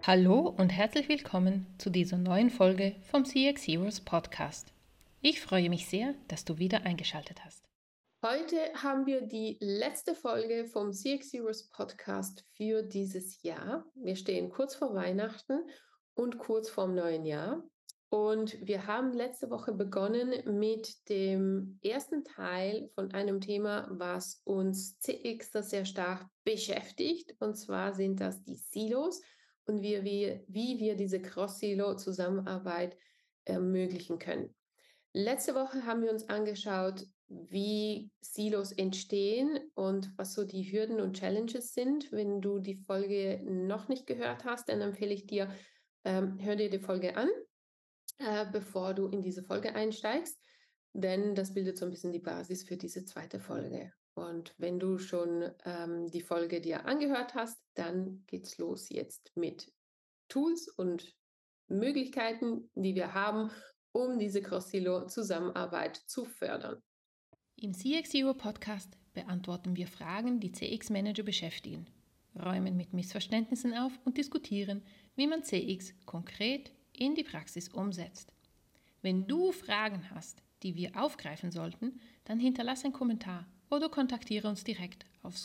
Hallo und herzlich willkommen zu dieser neuen Folge vom CX Heroes Podcast. Ich freue mich sehr, dass du wieder eingeschaltet hast. Heute haben wir die letzte Folge vom CX Heroes Podcast für dieses Jahr. Wir stehen kurz vor Weihnachten und kurz vorm neuen Jahr. Und wir haben letzte Woche begonnen mit dem ersten Teil von einem Thema, was uns CX sehr stark beschäftigt. Und zwar sind das die Silos und wie wir diese Cross-Silo-Zusammenarbeit ermöglichen können. Letzte Woche haben wir uns angeschaut, wie Silos entstehen und was so die Hürden und Challenges sind. Wenn du die Folge noch nicht gehört hast, dann empfehle ich dir, hör dir die Folge an, bevor du in diese Folge einsteigst, denn das bildet so ein bisschen die Basis für diese zweite Folge. Und wenn du schon die Folge dir angehört hast, dann geht's los jetzt mit Tools und Möglichkeiten, die wir haben, um diese Cross-Silo-Zusammenarbeit zu fördern. Im CX Hero Podcast beantworten wir Fragen, die CX-Manager beschäftigen, räumen mit Missverständnissen auf und diskutieren, wie man CX konkret in die Praxis umsetzt. Wenn du Fragen hast, die wir aufgreifen sollten, dann hinterlasse einen Kommentar oder kontaktiere uns direkt auf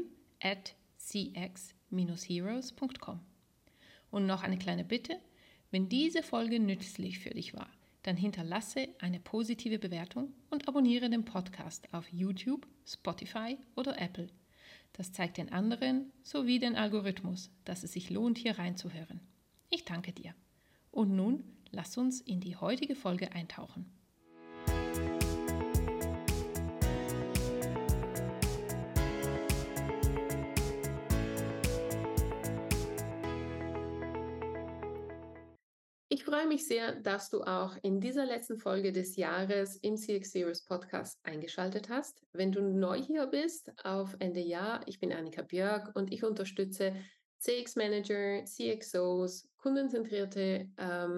school@cx-heroes.com. Und noch eine kleine Bitte, wenn diese Folge nützlich für dich war, dann hinterlasse eine positive Bewertung und abonniere den Podcast auf YouTube, Spotify oder Apple. Das zeigt den anderen sowie den Algorithmus, dass es sich lohnt, hier reinzuhören. Ich danke dir. Und nun lass uns in die heutige Folge eintauchen. Ich freue mich sehr, dass du auch in dieser letzten Folge des Jahres im CX Series Podcast eingeschaltet hast. Wenn du neu hier bist auf Ende Jahr, ich bin Annika Björk und ich unterstütze CX Manager, CXOs, kundenzentrierte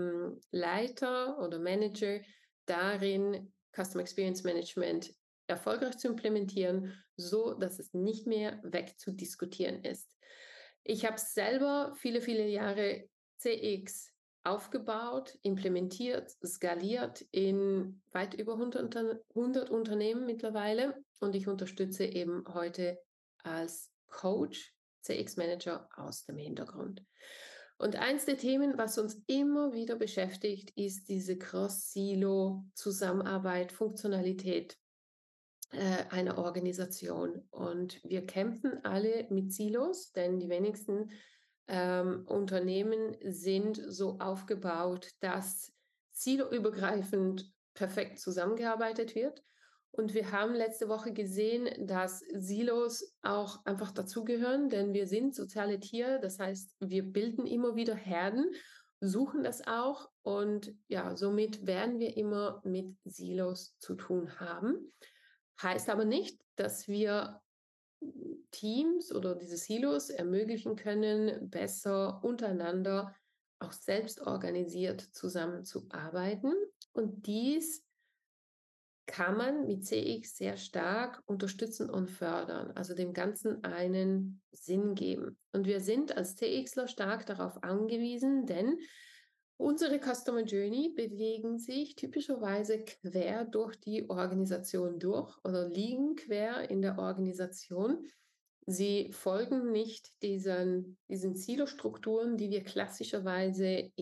Leiter oder Manager darin, Customer Experience Management erfolgreich zu implementieren, so dass es nicht mehr wegzudiskutieren ist. Ich habe selber viele Jahre CX aufgebaut, implementiert, skaliert in weit über 100 Unternehmen mittlerweile und ich unterstütze eben heute als Coach CX-Manager aus dem Hintergrund. Und eins der Themen, was uns immer wieder beschäftigt, ist diese Cross-Silo-Zusammenarbeit, Funktionalität einer Organisation. Und wir kämpfen alle mit Silos, denn die wenigsten Unternehmen sind so aufgebaut, dass siloübergreifend perfekt zusammengearbeitet wird. Und wir haben letzte Woche gesehen, dass Silos auch einfach dazugehören, denn wir sind soziale Tiere. Das heißt, wir bilden immer wieder Herden, suchen das auch und ja, somit werden wir immer mit Silos zu tun haben. Heißt aber nicht, dass wir Teams oder diese Silos ermöglichen können, besser untereinander auch selbst organisiert zusammenzuarbeiten. Und dies kann man mit CX sehr stark unterstützen und fördern, also dem Ganzen einen Sinn geben. Und wir sind als CXler stark darauf angewiesen, denn unsere Customer Journey bewegen sich typischerweise quer durch die Organisation durch oder liegen quer in der Organisation. Sie folgen nicht diesen Silostrukturen, die wir klassischerweise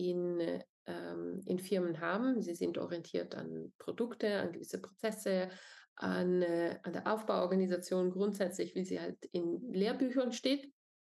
in Firmen haben. Sie sind orientiert an Produkte, an gewisse Prozesse, an der Aufbauorganisation grundsätzlich, wie sie halt in Lehrbüchern steht,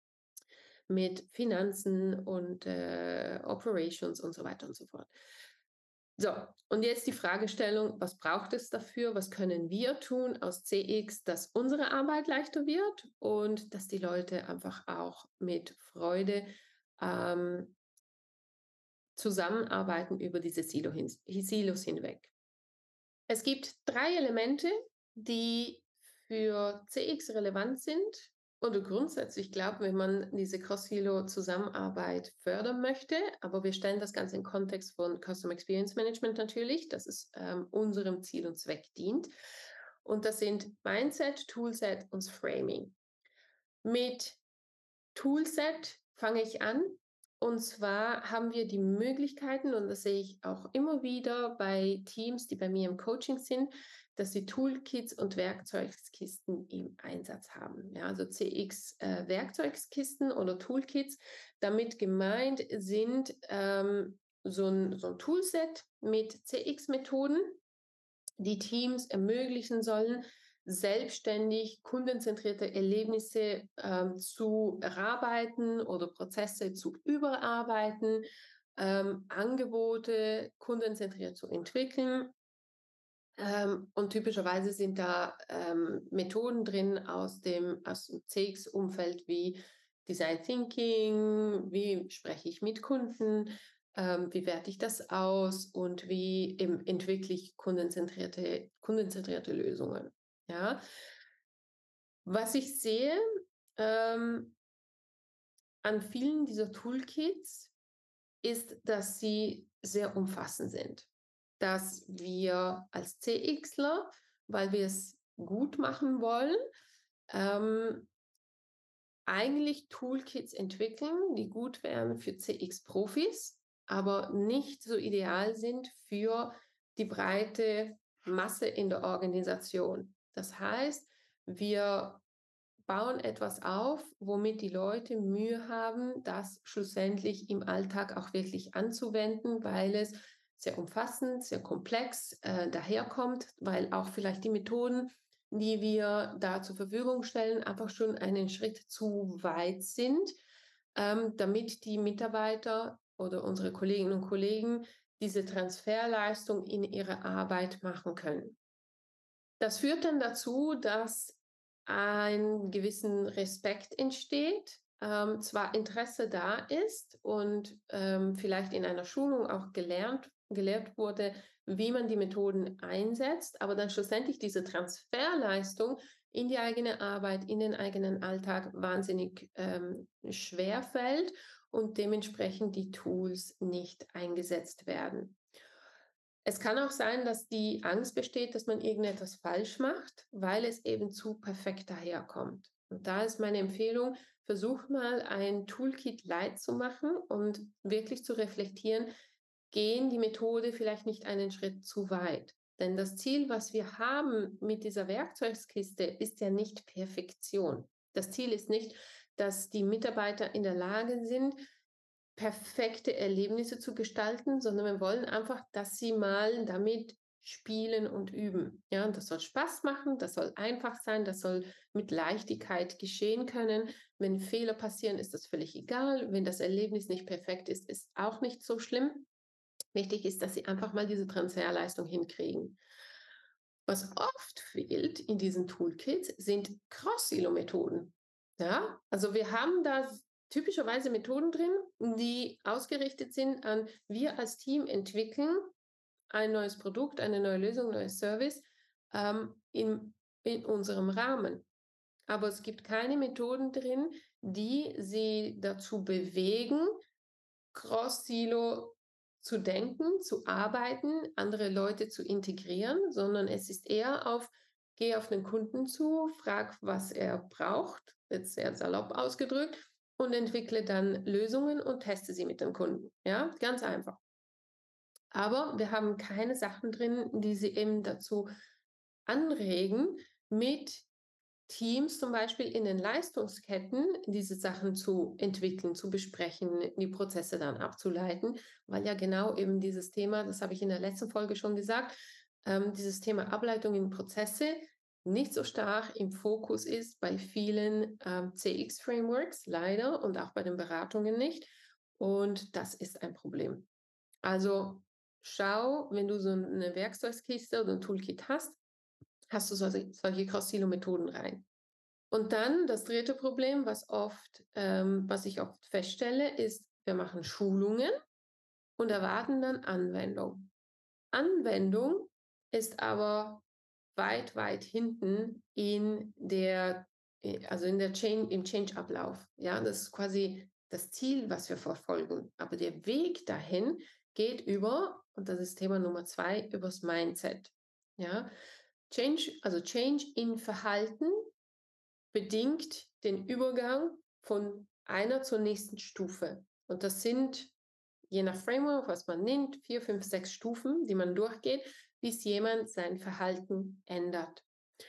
mit Finanzen und Operations und so weiter und so fort. So, und jetzt die Fragestellung, was braucht es dafür? Was können wir tun aus CX, dass unsere Arbeit leichter wird und dass die Leute einfach auch mit Freude ähm, zusammenarbeiten über diese Silos hinweg. Es gibt 3 Elemente, die für CX relevant sind oder grundsätzlich glaube, wenn man diese Cross-Silo-Zusammenarbeit fördern möchte, aber wir stellen das Ganze in Kontext von Customer Experience Management natürlich, dass es unserem Ziel und Zweck dient. Und das sind Mindset, Toolset und Framing. Mit Toolset fange ich an Und zwar haben wir die Möglichkeiten, und das sehe ich auch immer wieder bei Teams, die bei mir im Coaching sind, dass sie Toolkits und Werkzeugkisten im Einsatz haben. Ja, also CX Werkzeugkisten oder Toolkits. Damit gemeint sind so ein Toolset mit CX-Methoden, die Teams ermöglichen sollen, selbstständig kundenzentrierte Erlebnisse zu erarbeiten oder Prozesse zu überarbeiten, Angebote kundenzentriert zu entwickeln. Und typischerweise sind da Methoden drin aus dem CX-Umfeld wie Design Thinking, wie spreche ich mit Kunden, wie werte ich das aus und wie entwickle ich kundenzentrierte Lösungen. Ja? Was ich sehe ähm, an vielen dieser Toolkits ist, dass sie sehr umfassend sind. Dass wir als CXler, weil wir es gut machen wollen, ähm, eigentlich Toolkits entwickeln, die gut wären für CX-Profis, aber nicht so ideal sind für die breite Masse in der Organisation. Das heißt, wir bauen etwas auf, womit die Leute Mühe haben, das schlussendlich im Alltag auch wirklich anzuwenden, weil es sehr umfassend, sehr komplex daherkommt, weil auch vielleicht die Methoden, die wir da zur Verfügung stellen, einfach schon einen Schritt zu weit sind, damit die Mitarbeiter oder unsere Kolleginnen und Kollegen diese Transferleistung in ihrer Arbeit machen können. Das führt dann dazu, dass ein gewissen Respekt entsteht, zwar Interesse da ist und vielleicht in einer Schulung auch gelehrt wurde, wie man die Methoden einsetzt, aber dann schlussendlich diese Transferleistung in die eigene Arbeit, in den eigenen Alltag wahnsinnig schwer fällt und dementsprechend die Tools nicht eingesetzt werden. Es kann auch sein, dass die Angst besteht, dass man irgendetwas falsch macht, weil es eben zu perfekt daherkommt. Und da ist meine Empfehlung, versucht mal ein Toolkit light zu machen und wirklich zu reflektieren, gehen die Methode vielleicht nicht einen Schritt zu weit. Denn das Ziel, was wir haben mit dieser Werkzeugkiste, ist ja nicht Perfektion. Das Ziel ist nicht, dass die Mitarbeiter in der Lage sind, perfekte Erlebnisse zu gestalten, sondern wir wollen einfach, dass sie mal damit spielen und üben. Ja, und das soll Spaß machen, das soll einfach sein, das soll mit Leichtigkeit geschehen können. Wenn Fehler passieren, ist das völlig egal. Wenn das Erlebnis nicht perfekt ist, ist auch nicht so schlimm. Wichtig ist, dass sie einfach mal diese Transferleistung hinkriegen. Was oft fehlt in diesen Toolkits sind Cross-Silo-Methoden. Ja, also wir haben da typischerweise Methoden drin, die ausgerichtet sind an, wir als Team entwickeln ein neues Produkt, eine neue Lösung, ein neues Service in unserem Rahmen. Aber es gibt keine Methoden drin, die sie dazu bewegen, Cross-Silo zu denken, zu arbeiten, andere Leute zu integrieren, sondern es ist eher geh auf den Kunden zu, frag, was er braucht, jetzt sehr salopp ausgedrückt, und entwickle dann Lösungen und teste sie mit dem Kunden. Ja, ganz einfach. Aber wir haben keine Sachen drin, die sie eben dazu anregen, mit Teams zum Beispiel in den Leistungsketten diese Sachen zu entwickeln, zu besprechen, die Prozesse dann abzuleiten, weil ja genau eben dieses Thema, das habe ich in der letzten Folge schon gesagt, dieses Thema Ableitung in Prozesse nicht so stark im Fokus ist bei vielen CX-Frameworks, leider, und auch bei den Beratungen nicht. Und das ist ein Problem. Also schau, wenn du so eine Werkzeugkiste oder ein Toolkit hast du solche Cross-Silo-Methoden rein. Und dann das dritte Problem, was ich oft feststelle, ist, wir machen Schulungen und erwarten dann Anwendung. Anwendung ist aber weit, weit hinten im Change-Ablauf. Ja, das ist quasi das Ziel, was wir verfolgen. Aber der Weg dahin geht und das ist Thema Nummer 2, übers Mindset. Ja, Change in Verhalten bedingt den Übergang von einer zur nächsten Stufe. Und das sind, je nach Framework, was man nimmt, 4, 5, 6 Stufen, die man durchgeht, bis jemand sein Verhalten ändert.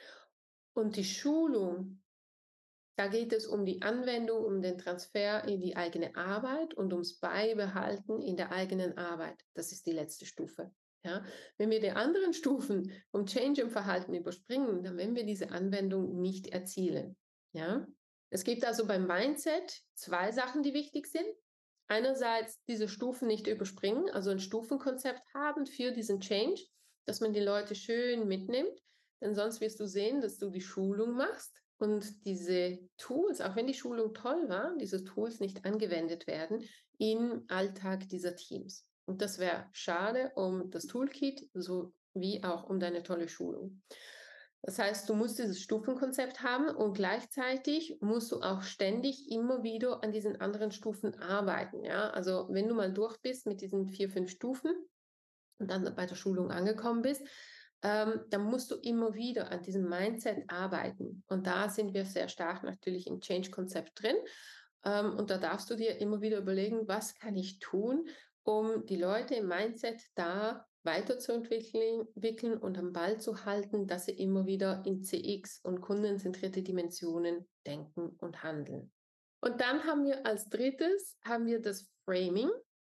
Und die Schulung, da geht es um die Anwendung, um den Transfer in die eigene Arbeit und ums Beibehalten in der eigenen Arbeit. Das ist die letzte Stufe. Ja? Wenn wir die anderen Stufen um Change im Verhalten überspringen, dann werden wir diese Anwendung nicht erzielen. Ja? Es gibt also beim Mindset 2 Sachen, die wichtig sind. Einerseits diese Stufen nicht überspringen, also ein Stufenkonzept haben für diesen Change, dass man die Leute schön mitnimmt, denn sonst wirst du sehen, dass du die Schulung machst und diese Tools, auch wenn die Schulung toll war, diese Tools nicht angewendet werden im Alltag dieser Teams. Und das wäre schade um das Toolkit sowie auch um deine tolle Schulung. Das heißt, du musst dieses Stufenkonzept haben und gleichzeitig musst du auch ständig immer wieder an diesen anderen Stufen arbeiten. Ja? Also wenn du mal durch bist mit diesen 4, 5 Stufen und dann bei der Schulung angekommen bist, dann musst du immer wieder an diesem Mindset arbeiten. Und da sind wir sehr stark natürlich im Change-Konzept drin. Und da darfst du dir immer wieder überlegen, was kann ich tun, um die Leute im Mindset da weiterzuentwickeln und am Ball zu halten, dass sie immer wieder in CX und kundenzentrierte Dimensionen denken und handeln. Und dann haben wir als drittes haben wir das Framing.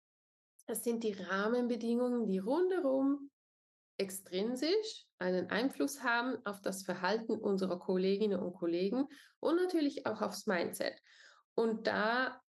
Das sind die Rahmenbedingungen, die rundherum extrinsisch einen Einfluss haben auf das Verhalten unserer Kolleginnen und Kollegen und natürlich auch aufs Mindset. Und da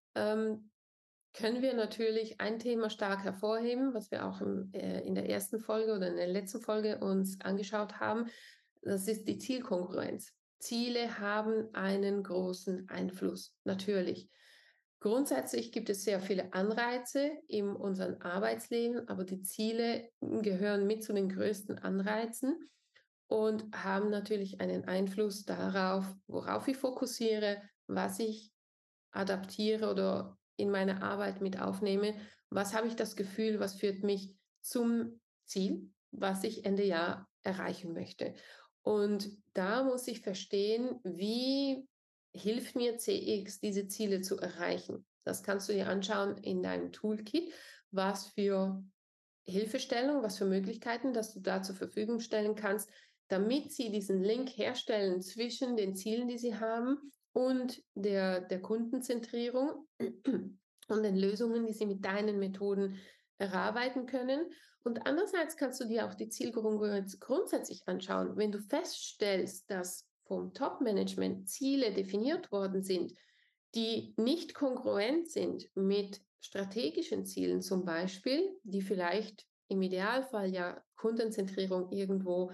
können wir natürlich ein Thema stark hervorheben, was wir auch in der ersten Folge oder in der letzten Folge uns angeschaut haben. Das ist die Zielkongruenz. Ziele haben einen großen Einfluss, natürlich. Grundsätzlich gibt es sehr viele Anreize in unserem Arbeitsleben, aber die Ziele gehören mit zu den größten Anreizen und haben natürlich einen Einfluss darauf, worauf ich fokussiere, was ich adaptiere oder in meine Arbeit mit aufnehme. Was habe ich das Gefühl, was führt mich zum Ziel, was ich Ende Jahr erreichen möchte? Und da muss ich verstehen, wie hilft mir CX, diese Ziele zu erreichen. Das kannst du dir anschauen in deinem Toolkit, was für Hilfestellung, was für Möglichkeiten, dass du da zur Verfügung stellen kannst, damit sie diesen Link herstellen zwischen den Zielen, die sie haben und der Kundenzentrierung und den Lösungen, die sie mit deinen Methoden erarbeiten können. Und andererseits kannst du dir auch die Zielgruppe grundsätzlich anschauen. Wenn du feststellst, dass vom Top-Management Ziele definiert worden sind, die nicht kongruent sind mit strategischen Zielen zum Beispiel, die vielleicht im Idealfall ja Kundenzentrierung irgendwo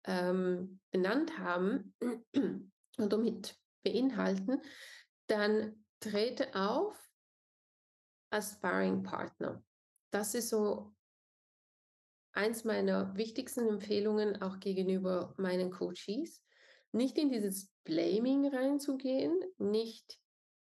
benannt haben und damit beinhalten, dann trete auf als Sparring-Partner. Das ist so eins meiner wichtigsten Empfehlungen auch gegenüber meinen Coaches, nicht in dieses Blaming reinzugehen, nicht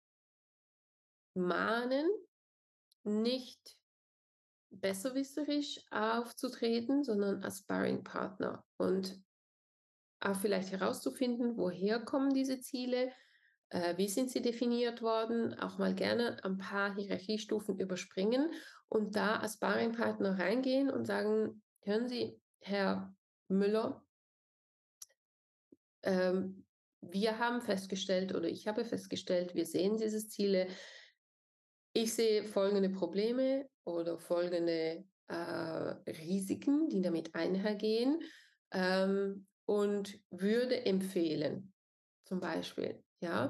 mahnen, nicht besserwisserisch aufzutreten, sondern als Sparring-Partner und auch vielleicht herauszufinden, woher kommen diese Ziele, wie sind sie definiert worden, auch mal gerne ein paar Hierarchiestufen überspringen und da als Sparringpartner reingehen und sagen, hören Sie, Herr Müller, wir haben festgestellt oder ich habe festgestellt, wir sehen diese Ziele. Ich sehe folgende Probleme oder folgende Risiken, die damit einhergehen und würde empfehlen, zum Beispiel, ja,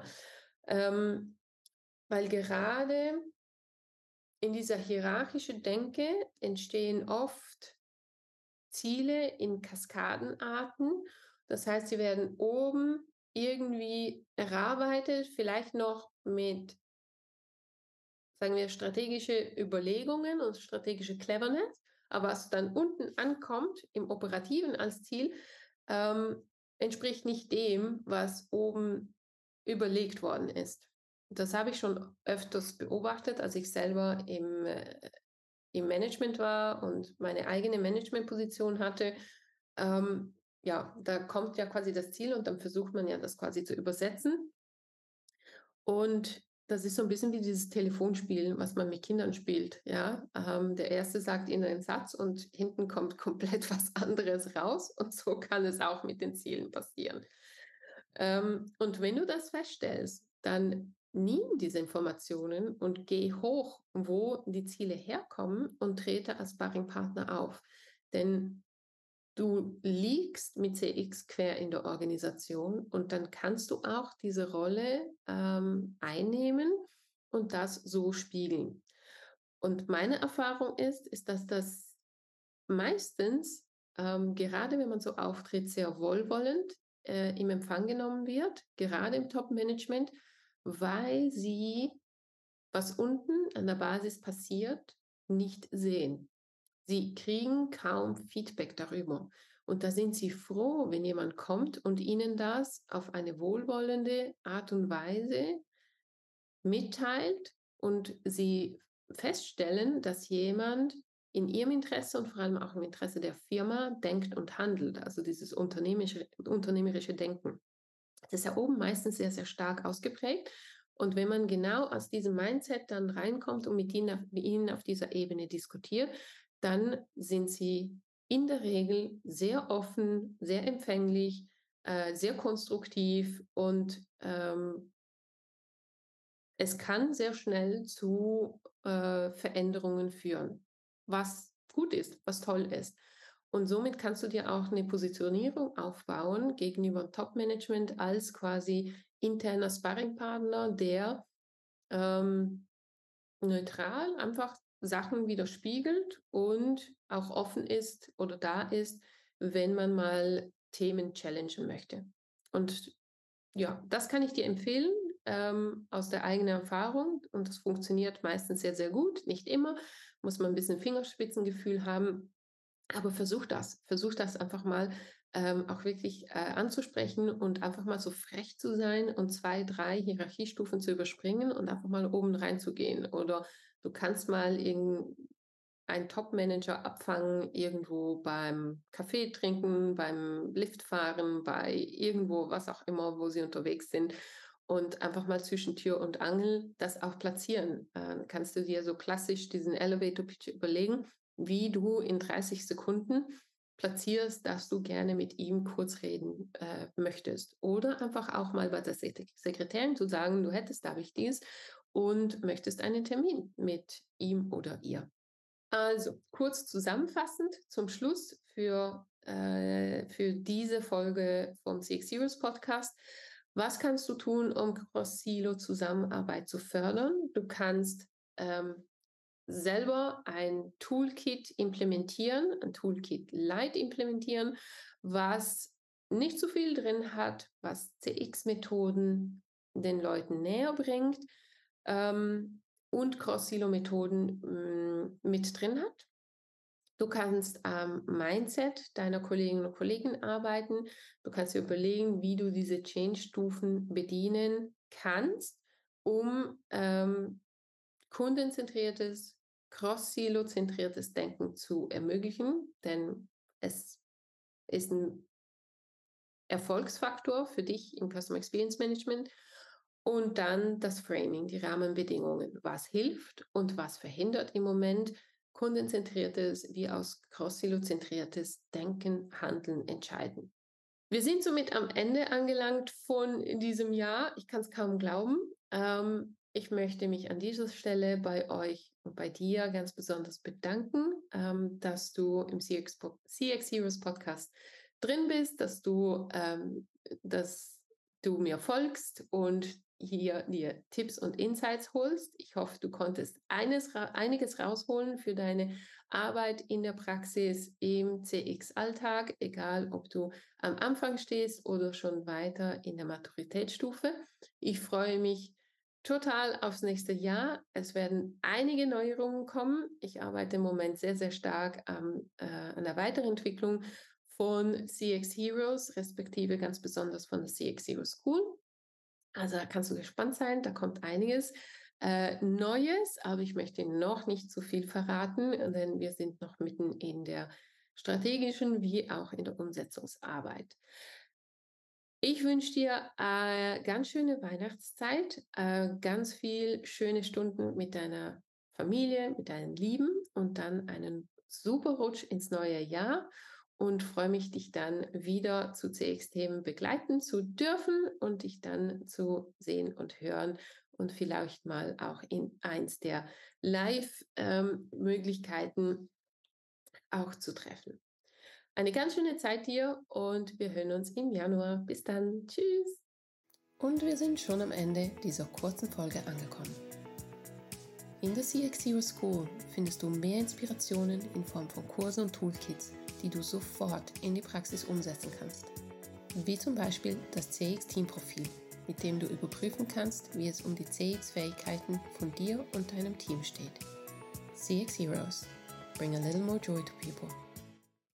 weil gerade in dieser hierarchischen Denke entstehen oft Ziele in Kaskadenarten. Das heißt, sie werden oben irgendwie erarbeitet, vielleicht noch mit, sagen wir, strategische Überlegungen und strategische Cleverness, aber was dann unten ankommt im Operativen als Ziel, entspricht nicht dem, was oben überlegt worden ist. Das habe ich schon öfters beobachtet, als ich selber im Management war und meine eigene Managementposition hatte. Ja, da kommt ja quasi das Ziel und dann versucht man ja das quasi zu übersetzen. Und das ist so ein bisschen wie dieses Telefonspiel, was man mit Kindern spielt, ja? Der Erste sagt ihnen einen Satz und hinten kommt komplett was anderes raus und so kann es auch mit den Zielen passieren. Und wenn du das feststellst, dann nimm diese Informationen und geh hoch, wo die Ziele herkommen und trete als Sparringpartner auf. Denn du liegst mit CX quer in der Organisation und dann kannst du auch diese Rolle einnehmen und das so spiegeln. Und meine Erfahrung ist, dass das meistens, gerade wenn man so auftritt, sehr wohlwollend im Empfang genommen wird, gerade im Top-Management, weil sie, was unten an der Basis passiert, nicht sehen. Sie kriegen kaum Feedback darüber. Und da sind sie froh, wenn jemand kommt und ihnen das auf eine wohlwollende Art und Weise mitteilt und sie feststellen, dass jemand in ihrem Interesse und vor allem auch im Interesse der Firma denkt und handelt, also dieses unternehmerische Denken. Das ist ja oben meistens sehr, sehr stark ausgeprägt. Und wenn man genau aus diesem Mindset dann reinkommt und mit ihnen auf dieser Ebene diskutiert, dann sind sie in der Regel sehr offen, sehr empfänglich, sehr konstruktiv und es kann sehr schnell zu Veränderungen führen, was gut ist, was toll ist. Und somit kannst du dir auch eine Positionierung aufbauen gegenüber Top-Management als quasi interner Sparringpartner, der neutral einfach Sachen widerspiegelt und auch offen ist oder da ist, wenn man mal Themen challengen möchte. Und ja, das kann ich dir empfehlen aus der eigenen Erfahrung und das funktioniert meistens sehr, sehr gut. Nicht immer, muss man ein bisschen Fingerspitzengefühl haben, aber versuch das einfach mal auch wirklich anzusprechen und einfach mal so frech zu sein und 2, 3 Hierarchiestufen zu überspringen und einfach mal oben reinzugehen. Oder du kannst mal einen Top-Manager abfangen, irgendwo beim Kaffee trinken, beim Liftfahren, bei irgendwo, was auch immer, wo sie unterwegs sind. Und einfach mal zwischen Tür und Angel das auch platzieren. Kannst du dir so klassisch diesen Elevator-Pitch überlegen, wie du in 30 Sekunden platzierst, dass du gerne mit ihm kurz reden möchtest. Oder einfach auch mal bei der Sekretärin zu sagen, du hättest da Wichtiges und möchtest einen Termin mit ihm oder ihr. Also, kurz zusammenfassend zum Schluss für diese Folge vom CX Heroes Podcast. Was kannst du tun, um Cross-Silo-Zusammenarbeit zu fördern? Du kannst ähm, selber ein Toolkit implementieren, ein Toolkit Light implementieren, was nicht so viel drin hat, was CX-Methoden den Leuten näher bringt und Cross-Silo-Methoden mit drin hat. Du kannst am Mindset deiner Kolleginnen und Kollegen arbeiten. Du kannst dir überlegen, wie du diese Change-Stufen bedienen kannst, um kundenzentriertes, cross-silo-zentriertes Denken zu ermöglichen. Denn es ist ein Erfolgsfaktor für dich im Customer Experience Management. Und dann das Framing, die Rahmenbedingungen. Was hilft und was verhindert im Moment kundenzentriertes wie aus cross-silo-zentriertes Denken, Handeln, Entscheiden. Wir sind somit am Ende angelangt von diesem Jahr. Ich kann es kaum glauben. Ich möchte mich an dieser Stelle bei euch und bei dir ganz besonders bedanken, dass du im CX Heroes Podcast drin bist, dass du mir folgst und hier dir Tipps und Insights holst. Ich hoffe, du konntest einiges rausholen für deine Arbeit in der Praxis im CX-Alltag, egal ob du am Anfang stehst oder schon weiter in der Maturitätsstufe. Ich freue mich total aufs nächste Jahr. Es werden einige Neuerungen kommen. Ich arbeite im Moment sehr, sehr stark an der Weiterentwicklung von CX Heroes, respektive ganz besonders von der CX Heroes School. Also da kannst du gespannt sein, da kommt einiges Neues, aber ich möchte noch nicht zu viel verraten, denn wir sind noch mitten in der strategischen wie auch in der Umsetzungsarbeit. Ich wünsche dir eine ganz schöne Weihnachtszeit, ganz viel schöne Stunden mit deiner Familie, mit deinen Lieben und dann einen super Rutsch ins neue Jahr und freue mich, dich dann wieder zu CX-Themen begleiten zu dürfen und dich dann zu sehen und hören und vielleicht mal auch in eins der Live-Möglichkeiten auch zu treffen. Eine ganz schöne Zeit dir und wir hören uns im Januar. Bis dann. Tschüss. Und wir sind schon am Ende dieser kurzen Folge angekommen. In der CX Hero School findest du mehr Inspirationen in Form von Kursen und Toolkits, die du sofort in die Praxis umsetzen kannst. Wie zum Beispiel das CX-Team-Profil, mit dem du überprüfen kannst, wie es um die CX-Fähigkeiten von dir und deinem Team steht. CX Heroes. Bring a little more joy to people.